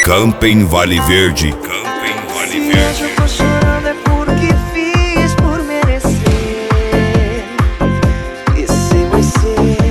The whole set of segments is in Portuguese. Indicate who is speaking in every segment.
Speaker 1: Camping Vale Verde. Camping Vale Verde.
Speaker 2: Se hoje eu tô chorando é porque fiz por merecer. Esse você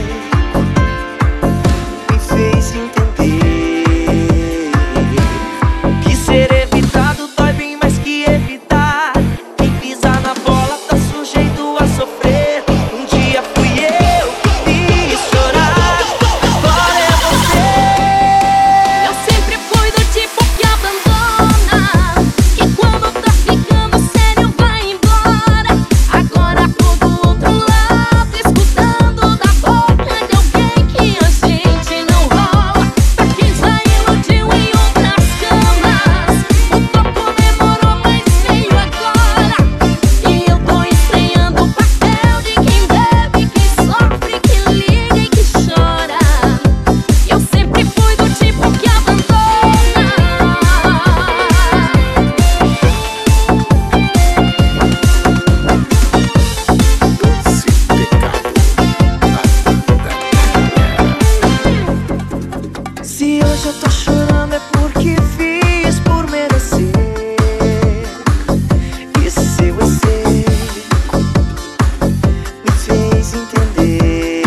Speaker 2: me fez entender que ser evitado dói bem mais que evitar. Quem pisar na bola tá sujeito a sofrer. Um dia fui eu que fiz chorar, agora é você.
Speaker 3: Eu sempre fui do tipo que abandona, que quando tá ficando sério vai embora. Agora tô do outro lado, escutando da boca de alguém que a gente não rola. Pra quem já iludiu em outras camas, o toco demorou, mas veio agora. E eu tô estranhando o papel de quem bebe, que sofre, que liga e que chora. Eu sempre fui do tipo que abandona.
Speaker 2: Se hoje eu tô chorando é porque fiz por merecer. E seu você me fez entender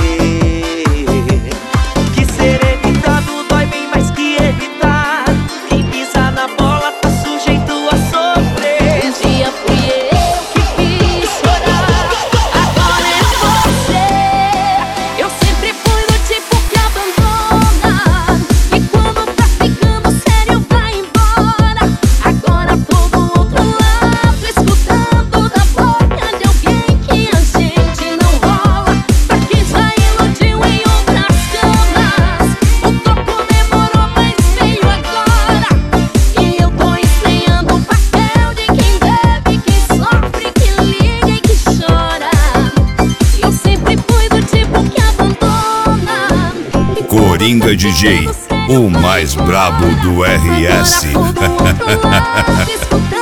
Speaker 2: que ser evitado dói bem mais que evitar. Quem pisar na bola tá sujeito a sofrer.
Speaker 3: Um dia fui eu que fiz chorar, agora é você. Eu sempre fui do tipo que abandona, e quando tá ficando sério vai embora. Agora tô do outro lado, escutando da boca de alguém que a gente não rola. Pra quem já iludiu em outras camas, o toco demorou, mas veio agora. E eu tô estranhando o papel de quem bebe, que sofre, que liga e que chora. Eu sempre fui do tipo que abandona.
Speaker 1: Coringa DJ, o mais brabo do RS.
Speaker 3: Agora tô do outro lado, escutando